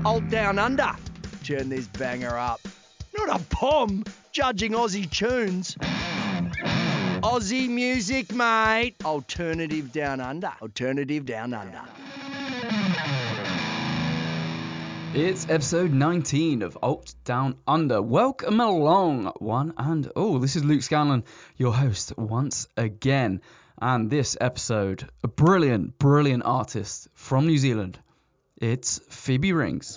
Alt Down Under. Turn this banger up. Not a bomb, judging Aussie tunes. Aussie music, mate. Alternative Down Under. Alternative Down Under. It's episode 19 of Alt Down Under. Welcome along, one and all. This is Luke Scanlon, your host once again. And this episode, a brilliant, brilliant artist from New Zealand. It's Phoebe Rings.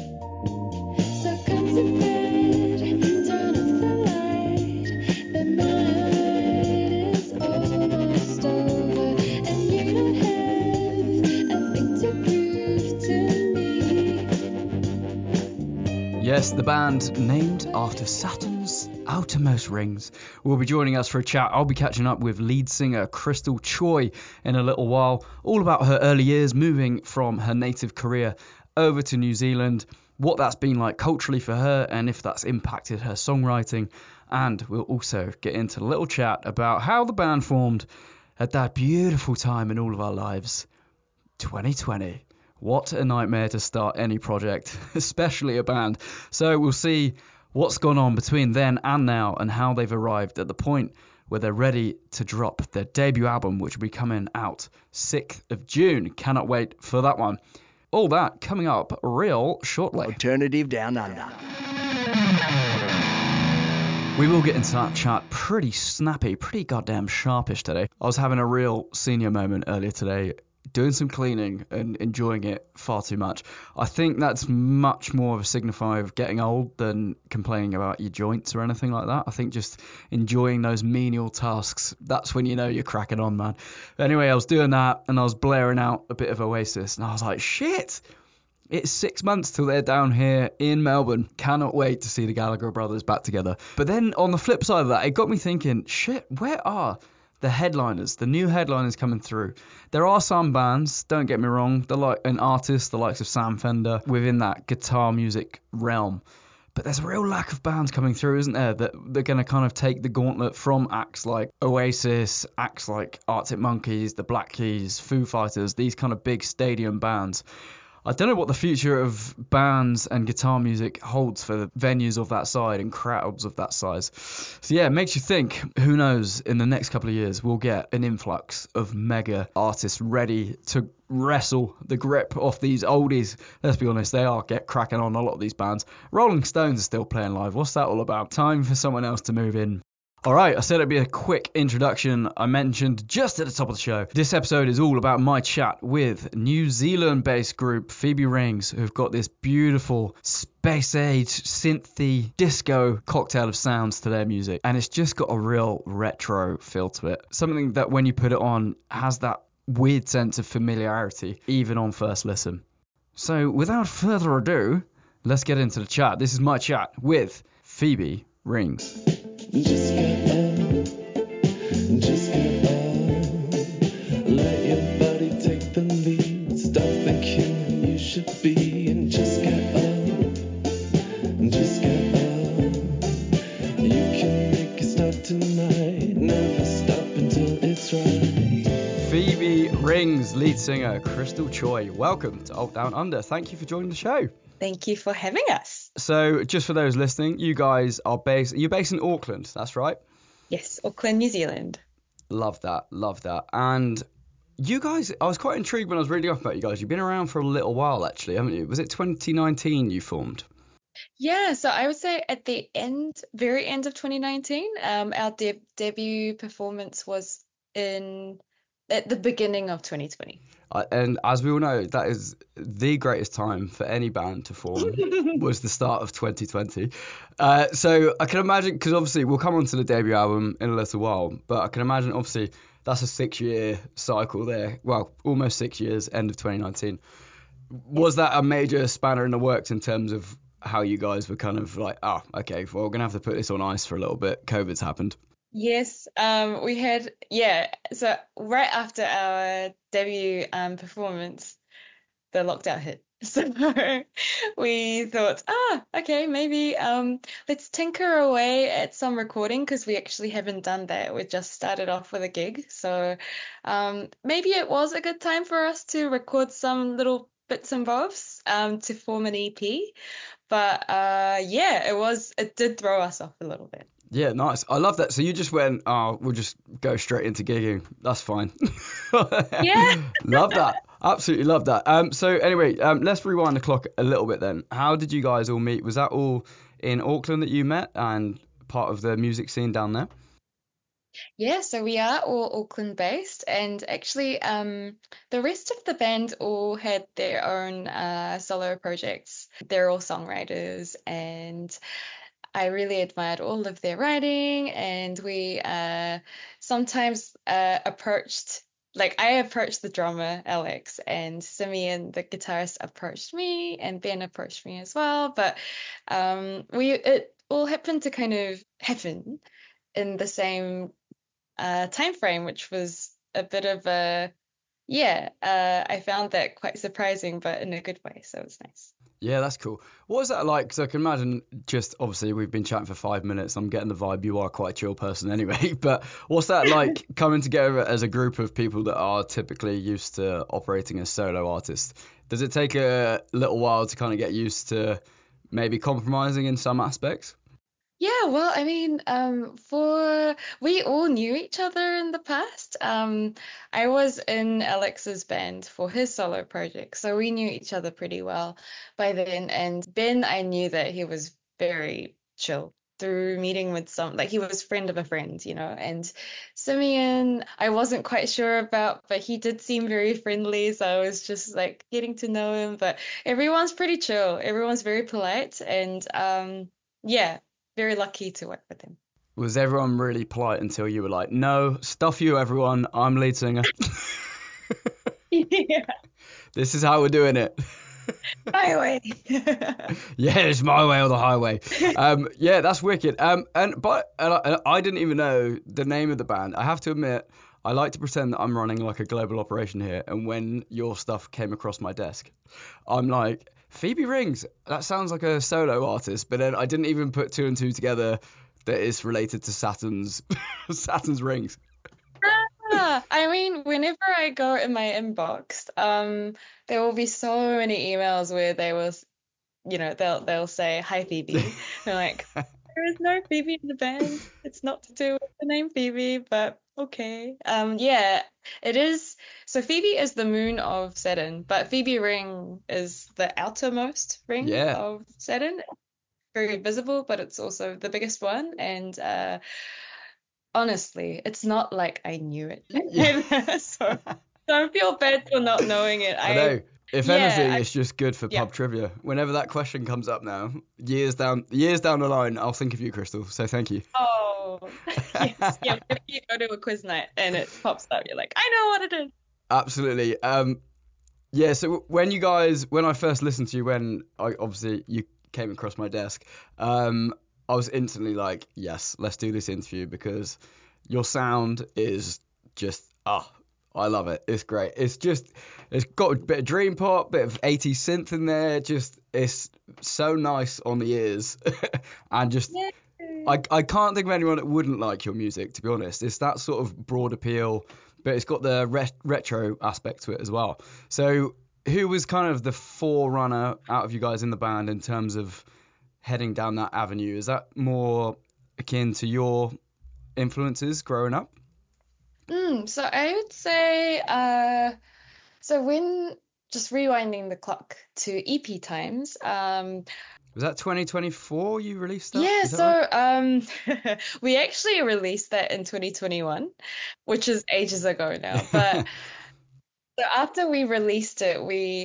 Yes, the band named after Saturn's outermost rings will be joining us for a chat. I'll be catching up with lead singer Crystal Choi in a little while, all about her early years moving from her native Korea over to New Zealand, what that's been like culturally for her and if that's impacted her songwriting. And we'll also get into a little chat about how the band formed at that beautiful time in all of our lives, 2020. What a nightmare to start any project, especially a band. So we'll see what's gone on between then and now and how they've arrived at the point where they're ready to drop their debut album, which will be coming out 6th of June. Cannot wait for that one. All that coming up real shortly. Alternative Down Under. We will get into that chat pretty snappy, pretty goddamn sharpish today. I was having a real senior moment earlier today, doing some cleaning and enjoying it far too much. I think that's much more of a signifier of getting old than complaining about your joints or anything like that. I think just enjoying those menial tasks, that's when you know you're cracking on, man. But anyway, I was doing that and I was blaring out a bit of Oasis and I was like, shit, it's 6 months till they're down here in Melbourne. Cannot wait to see the Gallagher brothers back together. But then on the flip side of that, it got me thinking, shit, where are the headliners, the new headliners coming through? There are some bands, don't get me wrong, they're like an artist, the likes of Sam Fender, within that guitar music realm. But there's a real lack of bands coming through, isn't there, that they're going to kind of take the gauntlet from acts like Oasis, acts like Arctic Monkeys, the Black Keys, Foo Fighters, these kind of big stadium bands. I don't know what the future of bands and guitar music holds for the venues of that side and crowds of that size. So yeah, it makes you think, who knows, in the next couple of years we'll get an influx of mega artists ready to wrestle the grip off these oldies. Let's be honest, they are get cracking on a lot of these bands. Rolling Stones are still playing live. What's that all about? Time for someone else to move in. Alright, I said it'd be a quick introduction. I mentioned just at the top of the show, this episode is all about my chat with New Zealand-based group Phoebe Rings, who've got this beautiful space-age, synthy, disco cocktail of sounds to their music. And it's just got a real retro feel to it. Something that when you put it on has that weird sense of familiarity, even on first listen. So without further ado, let's get into the chat. This is my chat with Phoebe Rings. Just get on, just get on. Let your body take the lead. Stop thinking you should be, and just get on, just get on. You can make a start tonight. Never stop until it's right. Phoebe Rings, lead singer Crystal Choi. Welcome to Alt Down Under. Thank you for joining the show. Thank you for having us. So, just for those listening, you guys are you're based in Auckland, that's right? Yes, Auckland, New Zealand. Love that, love that. And you guys, I was quite intrigued when I was reading up about you guys. You've been around for a little while, actually, haven't you? Was it 2019 you formed? Yeah, so I would say at the very end of 2019, our debut performance was at the beginning of 2020. And as we all know, that is the greatest time for any band to form, was the start of 2020. So I can imagine, because obviously we'll come on to the debut album in a little while, but I can imagine obviously that's a 6-year cycle there. Well, almost 6 years, end of 2019. Was that a major spanner in the works in terms of how you guys were kind of like, oh, okay, well, we're going to have to put this on ice for a little bit. COVID's happened. Yes, we had, so right after our debut performance, the lockdown hit. So we thought, okay, maybe let's tinker away at some recording, because we actually haven't done that. We just started off with a gig. So maybe it was a good time for us to record some little bits and bobs to form an EP. But yeah, it did throw us off a little bit. Yeah, nice. I love that. So you just went, oh, we'll just go straight into gigging. That's fine. Yeah. Love that. Absolutely love that. So anyway, let's rewind the clock a little bit then. How did you guys all meet? Was that all in Auckland that you met and part of the music scene down there? Yeah, so we are all Auckland based, and actually, the rest of the band all had their own solo projects. They're all songwriters, and I really admired all of their writing, and we sometimes I approached the drummer, Alex, and Simeon, the guitarist, approached me, and Ben approached me as well. But it all happened to kind of happen in the same time frame, which was a bit of I found that quite surprising, but in a good way, so it was nice. Yeah, that's cool. What was that like? Because I can imagine, just obviously we've been chatting for 5 minutes. I'm getting the vibe you are quite a chill person anyway. But what's that like coming together as a group of people that are typically used to operating as solo artists? Does it take a little while to kind of get used to maybe compromising in some aspects? Yeah, well, I mean, for we all knew each other in the past. I was in Alex's band for his solo project, so we knew each other pretty well by then. And Ben, I knew that he was very chill through meeting with like he was friend of a friend, you know. And Simeon, I wasn't quite sure about, but he did seem very friendly, so I was just like getting to know him. But everyone's pretty chill. Everyone's very polite, and yeah, very lucky to work with him. Was everyone really polite until you were like, no, stuff you, everyone. I'm lead singer. Yeah, This is how we're doing it. highway. Yeah, it's my way or the highway. Yeah, that's wicked. I didn't even know the name of the band. I have to admit, I like to pretend that I'm running like a global operation here. And when your stuff came across my desk, I'm like, Phoebe Rings. That sounds like a solo artist. But then I didn't even put two and two together that it's related to Saturn's Saturn's rings. I mean, whenever I go in my inbox, there will be so many emails where they will, they'll say, "Hi, Phoebe." They're like, there is no Phoebe in the band. It's not to do with the name Phoebe, but okay. Yeah, it is. So Phoebe is the moon of Saturn, but Phoebe ring is the outermost ring Yeah. of Saturn. Very visible, but it's also the biggest one. And honestly, it's not like I knew it. Yeah. So don't feel bad for not knowing it. I know. If anything, Yeah, it's just good for yeah. pub trivia. Whenever that question comes up now, years down the line, I'll think of you, Crystal. So thank you. Oh, yes, yeah. Whenever you go to a quiz night and it pops up, you're like, I know what it is. Absolutely. Yeah. So when I first listened to you, when obviously you came across my desk, I was instantly like, yes, let's do this interview because your sound is just I love it. It's great. It's got a bit of dream pop, bit of 80s synth in there. Just it's so nice on the ears, and just Yay. I can't think of anyone that wouldn't like your music, to be honest. It's that sort of broad appeal, but it's got the retro aspect to it as well. So, who was kind of the forerunner out of you guys in the band in terms of heading down that avenue? Is that more akin to your influences growing up? So I would say, so when just rewinding the clock to EP times, Was that 2024 you released that? yeah, Is that right? so we actually released that in 2021, which is ages ago now. But so after we released it,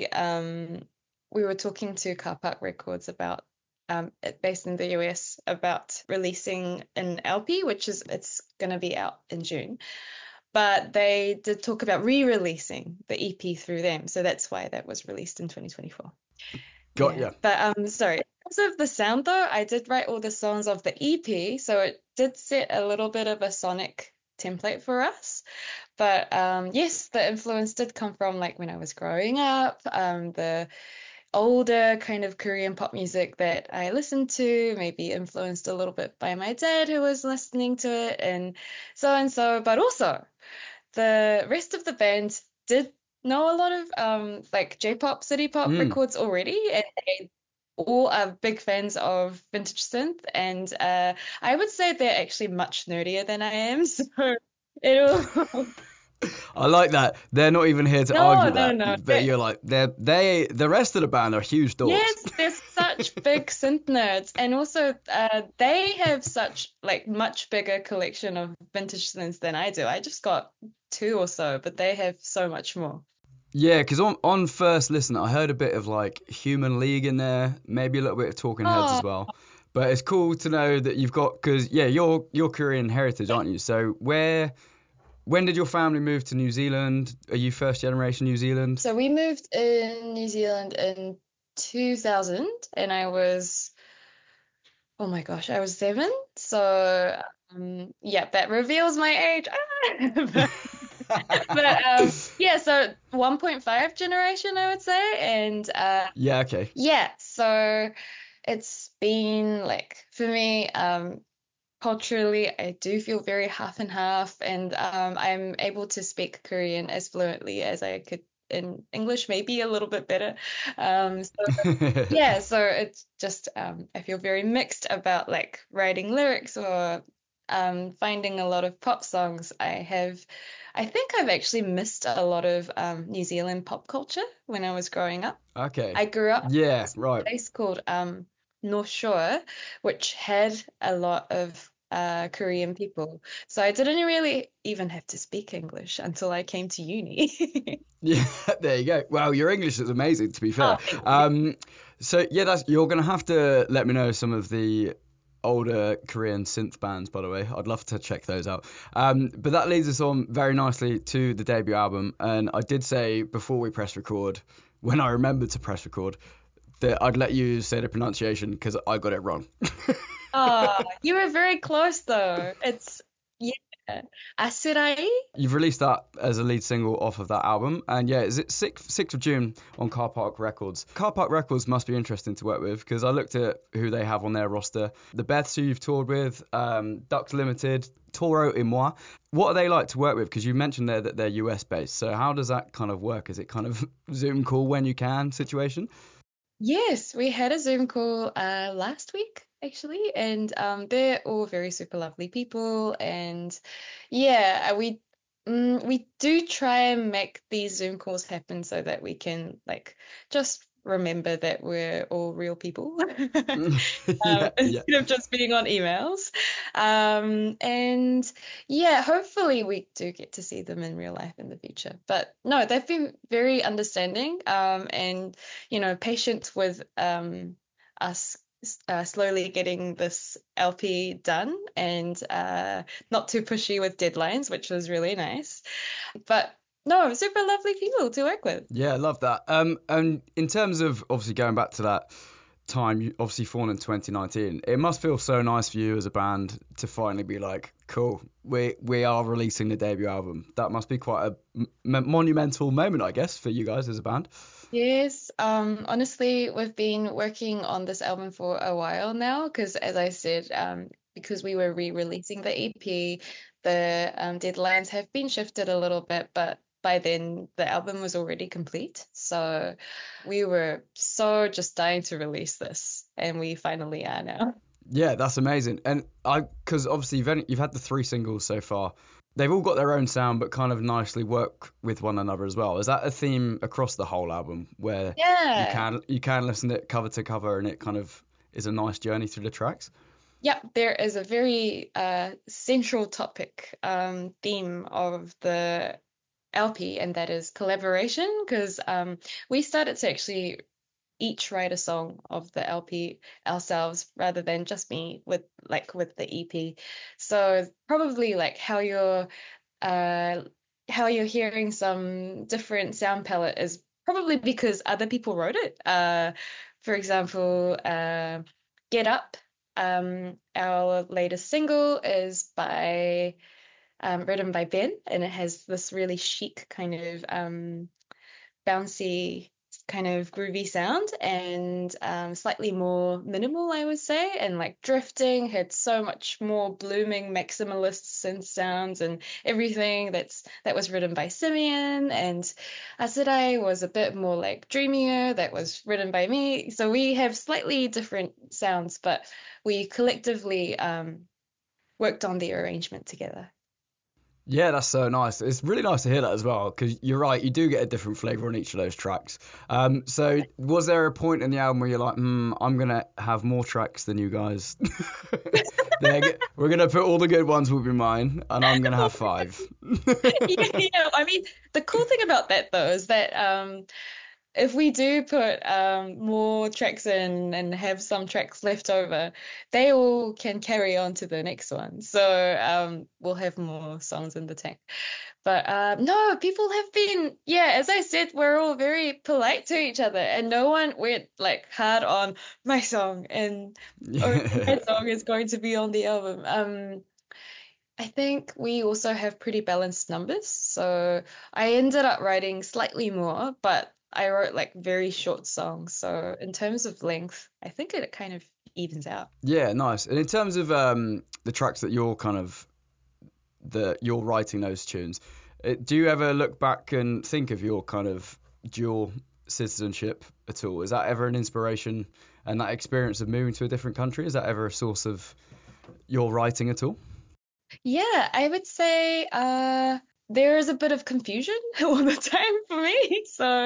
we were talking to Car Park Records about based in the US about releasing an LP, which is it's gonna be out in June. But they did talk about re-releasing the EP through them, so that's why that was released in 2024. Got Yeah, ya. but sorry. In terms of the sound though, I did write all the songs of the EP, so it did set a little bit of a sonic template for us. But yes, the influence did come from like when I was growing up, the older kind of Korean pop music that I listened to, maybe influenced a little bit by my dad who was listening to it and so. But also the rest of the band did know a lot of like J-pop, city pop Mm. records already, and they all are big fans of vintage synth, and I would say they're actually much nerdier than I am, so it'll I like that. They're not even here to no, argue no, that, no. but you're like, the rest of the band are huge dorks. Yes, they're such big synth nerds, and also they have such like much bigger collection of vintage synths than I do. I just got two or so, but they have so much more. Yeah, because on first listen, I heard a bit of like Human League in there, maybe a little bit of Talking Heads Oh, as well. But it's cool to know that you've got, because yeah, you're Korean heritage, aren't you? So when did your family move to New Zealand? Are you first generation New Zealand? so we moved in New Zealand in 2000, and I was, oh my gosh, I was 7. So yeah, that reveals my age. But yeah, so 1.5 generation, I would say, and Yeah, okay. yeah, so it's been like for me, culturally, I do feel very half and half, and I'm able to speak Korean as fluently as I could in English, maybe a little bit better. So yeah, so it's just I feel very mixed about like writing lyrics or finding a lot of pop songs. I think I've actually missed a lot of New Zealand pop culture when I was growing up. Okay. I grew up Yeah, in right. a place called North Shore, which had a lot of Korean people. So I didn't really even have to speak English until I came to uni. Yeah, there you go. Well, your English is amazing, to be Oh, fair. thank you. So yeah, you're gonna have to let me know some of the older Korean synth bands, by the way. I'd love to check those out. But that leads us on very nicely to the debut album. And I did say before we press record, when I remembered to press record, that I'd let you say the pronunciation because I got it wrong. Oh, you were very close though. It's yeah, Asurai. You've released that as a lead single off of that album, and yeah, is it 6th of June on Car Park Records? Car Park Records must be interesting to work with because I looked at who they have on their roster. The Beths, who you've toured with, Ducks Limited, Toro et Moi. What are they like to work with? Because you mentioned there that they're US based, so how does that kind of work? Is it kind of Zoom call when you can situation? Yes, we had a Zoom call last week actually, and they're all very super lovely people, and yeah, we do try and make these Zoom calls happen so that we can like just remember that we're all real people Yeah, yeah. instead of just being on emails. And yeah, hopefully we do get to see them in real life in the future. But no, they've been very understanding and patient with us slowly getting this LP done and not too pushy with deadlines, which was really nice. But no, super lovely people to work with. Yeah, I love that. And in terms of obviously going back to that time, you obviously formed in 2019. It must feel so nice for you as a band to finally be like, cool, we are releasing the debut album. That must be quite a monumental moment, I guess, for you guys as a band. Yes, honestly, we've been working on this album for a while now because, as I said, because we were re-releasing the EP, the deadlines have been shifted a little bit, but by then the album was already complete. So we were so just dying to release this, and we finally are now. Yeah, that's amazing. And because obviously you've had the 3 singles so far. They've all got their own sound, but kind of nicely work with one another as well. Is that a theme across the whole album where you Yeah. can listen to it cover to cover and it kind of is a nice journey through the tracks? Yep, there is a very central topic theme of the LP, and that is collaboration, because we started to actually each write a song of the LP ourselves rather than just me with the EP. So probably like uh how you're hearing some different sound palette is probably because other people wrote it. For example, Get Up, our latest single is written by Ben, and it has this really chic kind of bouncy kind of groovy sound and slightly more minimal, I would say. And like Drifting had so much more blooming maximalist synth sounds and everything that was written by Simeon. And Asadai was a bit more like dreamier, that was written by me. So we have slightly different sounds, but we collectively worked on the arrangement together. Yeah, that's so nice. It's really nice to hear that as well, because you're right, you do get a different flavour on each of those tracks. So was there a point in the album where you're like, I'm going to have more tracks than you guys? We're going to put all the good ones will be mine, and I'm going to have 5. Yeah, I mean, the cool thing about that though is that if we do put more tracks in and have some tracks left over, they all can carry on to the next one. So we'll have more songs in the tank. But no, people have been, yeah, as I said, we're all very polite to each other, and no one went like hard on my song and or my song is going to be on the album. I think we also have pretty balanced numbers. So I ended up writing slightly more, but I wrote like very short songs. So in terms of length, I think it kind of evens out. Yeah, nice. And in terms of the tracks that you're kind of you're writing those tunes, do you ever look back and think of your kind of dual citizenship at all? Is that ever an inspiration, and that experience of moving to a different country, is that ever a source of your writing at all? Yeah, I would say there is a bit of confusion all the time for me. So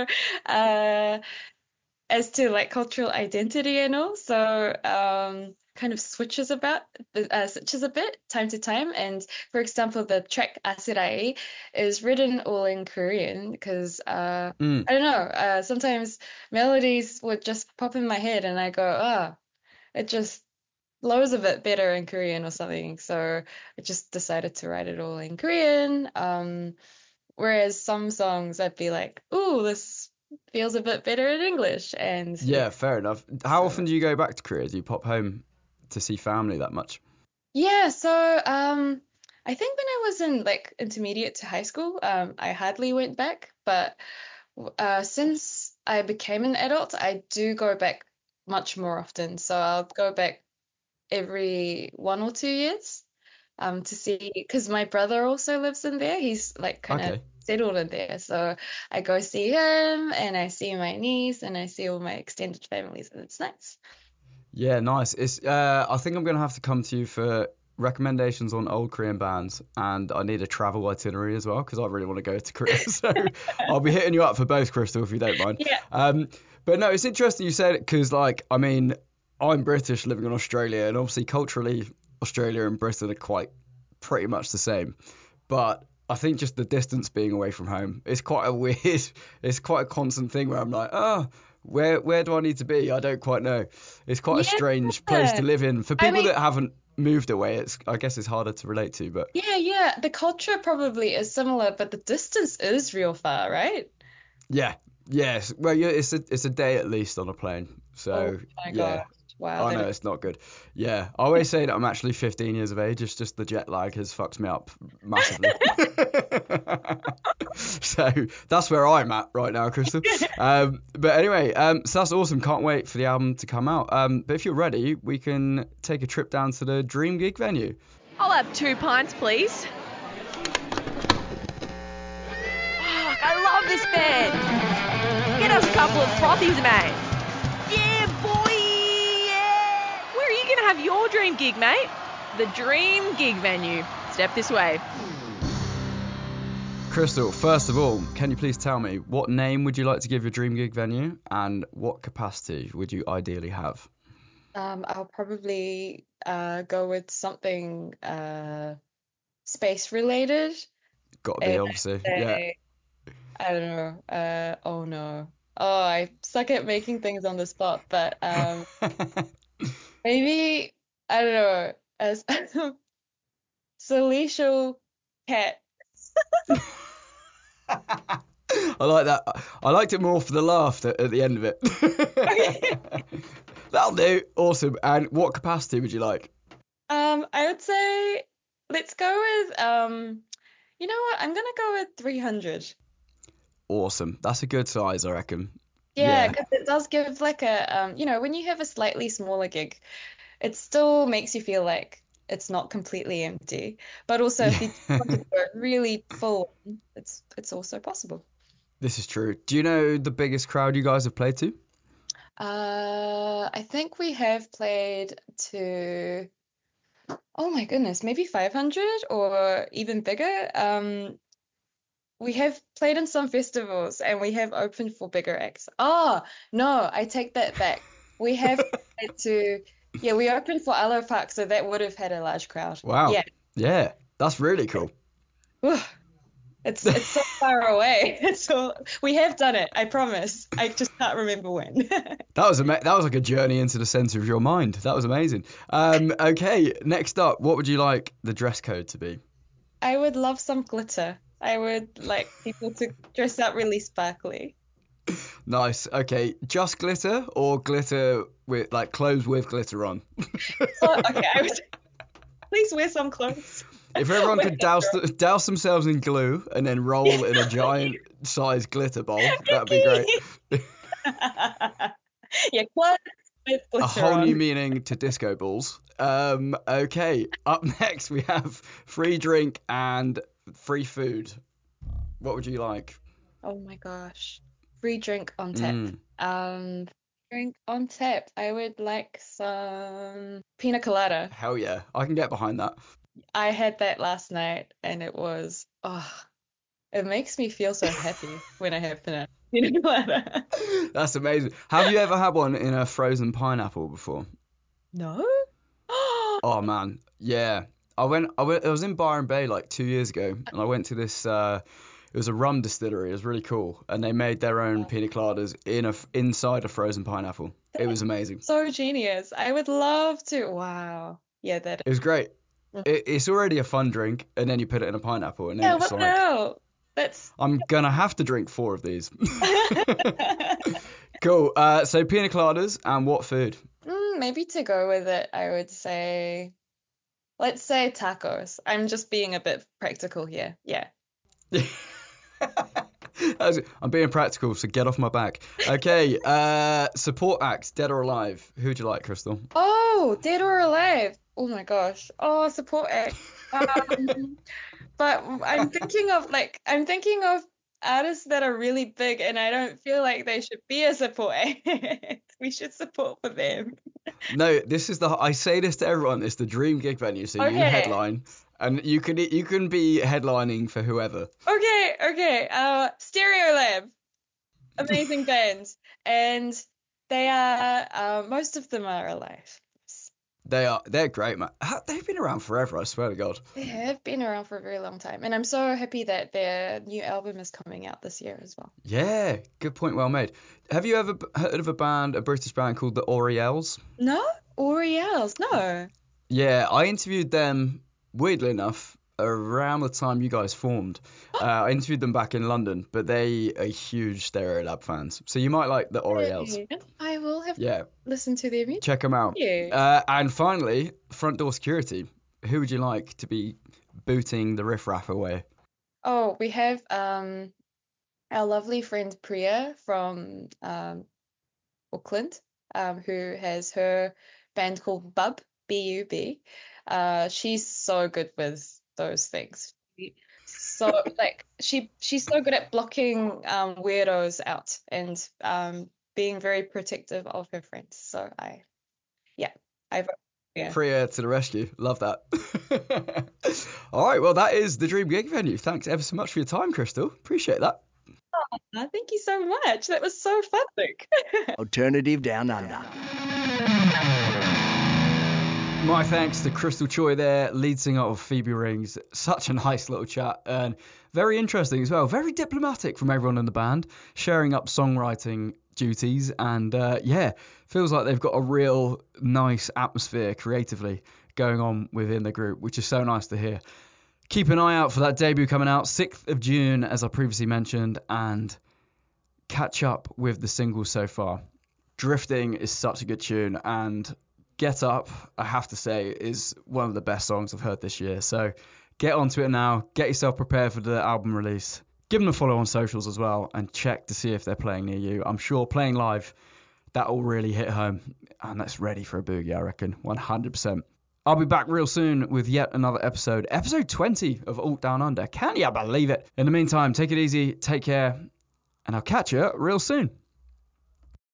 as to like cultural identity and all, so kind of switches a bit time to time. And for example, the track Asirai is written all in Korean because Mm. I don't know, sometimes melodies would just pop in my head and I go, it just flows a bit better in Korean or something. So I just decided to write it all in Korean. Whereas some songs I'd be like, ooh, this feels a bit better in English. And Yeah, fair enough. How so often do you go back to Korea? Do you pop home to see family that much? yeah, so I think when I was in like intermediate to high school, I hardly went back, but since I became an adult, I do go back much more often. So I'll go back every 1 or 2 years to see, because my brother also lives in there. He's like kind of Okay. settled in there. So I go see him and I see my niece and I see all my extended families and it's nice. Yeah, nice. It's I think I'm gonna have to come to you for recommendations on old Korean bands, and I need a travel itinerary as well because I really want to go to Korea. So I'll be hitting you up for both, Crystal, if you don't mind. Yeah. But no, it's interesting you said it because, like, I mean, I'm British living in Australia, and obviously culturally, Australia and Britain are quite pretty much the same. But I think just the distance being away from home is quite a weird, it's quite a constant thing where I'm like, where do I need to be? I don't quite know. It's quite a Yeah. strange place to live in. For I people mean, that haven't moved away, I guess it's harder to relate to, but yeah. The culture probably is similar, but the distance is real far, right? yeah, yes. Well, yeah, it's a day at least on a plane. Oh So my yeah. gosh. Wow, I that know is it's not good. Yeah, I always say that I'm actually 15 years of age. It's just the jet lag has fucked me up massively. So that's where I'm at right now, Crystal. But anyway, so that's awesome. Can't wait for the album to come out. But if you're ready, we can take a trip down to the Dream Gig venue. I'll have 2 pints, please. Fuck, I love this band. Get us a couple of frothies, mate. Yeah, boy, yeah. Where are you going to have your dream gig, mate? The Dream Gig venue. Step this way. Crystal, first of all, can you please tell me what name would you like to give your Dream Gig venue and what capacity would you ideally have? I'll probably go with something space related, Got to be, and obviously. Yeah. say, I don't know. Oh no. Oh, I suck at making things on the spot, but maybe I don't know. As Celestial Cat. I like that. I liked it more for the laugh at the end of it. Okay. That'll do. Awesome. And what capacity would you like? I would say let's go with you know what? I'm gonna go with 300. Awesome. That's a good size, I reckon. Yeah, Yeah. because it does give like a when you have a slightly smaller gig, it still makes you feel like it's not completely empty. But also if you want to go really full, it's also possible. This is true. Do you know the biggest crowd you guys have played to? I think we have played to, oh my goodness, maybe 500 or even bigger. We have played in some festivals and we have opened for bigger acts. Oh, no, I take that back. We have played to, yeah, we opened for Aloe Park, so that would have had a large crowd. Wow. Yeah. Yeah, that's really cool. Whew. It's so far away. We have done it, I promise. I just can't remember when. That was like a journey into the center of your mind. That was amazing. Okay, next up, what would you like the dress code to be? I would love some glitter. I would like people to dress up really sparkly. Nice. Okay, just glitter or glitter with like clothes with glitter on? Oh, okay, please wear some clothes. If everyone With could glitter. douse themselves in glue and then roll in a giant sized glitter bowl, that'd be great. Yeah, clothes with A glitter whole new on. meaning to disco balls. Okay, up next we have free drink and free food. What would you like? Oh my gosh. Free drink on tap. Mm, Drink on tap. I would like some pina colada. hell yeah, I can get behind that. I had that last night and it makes me feel so happy when I have pina colada. That's amazing. Have you ever had one in a frozen pineapple before? No? Oh man, yeah. I was in Byron Bay like 2 years ago, and I went to this. It was a rum distillery. It was really cool, and they made their own pina coladas inside a frozen pineapple. It was amazing. So genius. I would love to. Wow. Yeah, that It was great. is. It's already a fun drink, and then you put it in a pineapple, and then Yeah, it's what the like, hell? That's I'm gonna have to drink 4 of these. Cool. So pina coladas and what food? maybe to go with it, I would say, let's say tacos. I'm just being a bit practical here. Yeah. I'm being practical, so get off my back. Okay, support acts, dead or alive. Who'd you like, Crystal? Oh, dead or alive? Oh my gosh. Oh, support act. Um, but I'm thinking of artists that are really big, and I don't feel like they should be a support act. We should support for them. No, I say this to everyone. It's the dream gig venue, so you Okay. headline, and you can be headlining for whoever. Okay. Stereolab, amazing band, and most of them are alive. They're great, man. They've been around forever. I swear to God. They have been around for a very long time, and I'm so happy that their new album is coming out this year as well. Yeah, good point, well made. Have you ever heard of a British band called the Oriels? No? Oriels, no. Yeah, I interviewed them, weirdly enough, around the time you guys formed. I interviewed them back in London, but they are huge Stereolab fans. So you might like the Oriels. Hey, I will have to Yeah, listen to their music. check them out. Yeah. And finally, front door security. Who would you like to be booting the riffraff away? Oh, we have our lovely friend Priya from Auckland, who has her band called Bub, B-U-B. She's so good with those things. So like she's so good at blocking weirdos out and being very protective of her friends. So yeah, I vote yeah. Priya to the rescue. Love that. All right, well, that is the Dream Gig venue. Thanks ever so much for your time, Crystal. Appreciate that. Thank you so much. That was so fun, Luke. Alternative Down Under. My thanks to Crystal Choi there, lead singer of Phoebe Rings. Such a nice little chat and very interesting as well. Very diplomatic from everyone in the band, sharing up songwriting duties. And yeah, feels like they've got a real nice atmosphere creatively going on within the group, which is so nice to hear. Keep an eye out for that debut coming out 6th of June, as I previously mentioned, and catch up with the singles so far. Drifting is such a good tune, and Get Up, I have to say, is one of the best songs I've heard this year. So get onto it now, get yourself prepared for the album release. Give them a follow on socials as well and check to see if they're playing near you. I'm sure playing live, that'll really hit home. And that's ready for a boogie, I reckon. 100%. I'll be back real soon with yet another episode. Episode 20 of Alt Down Under. Can you believe it? In the meantime, take it easy, take care, and I'll catch you real soon.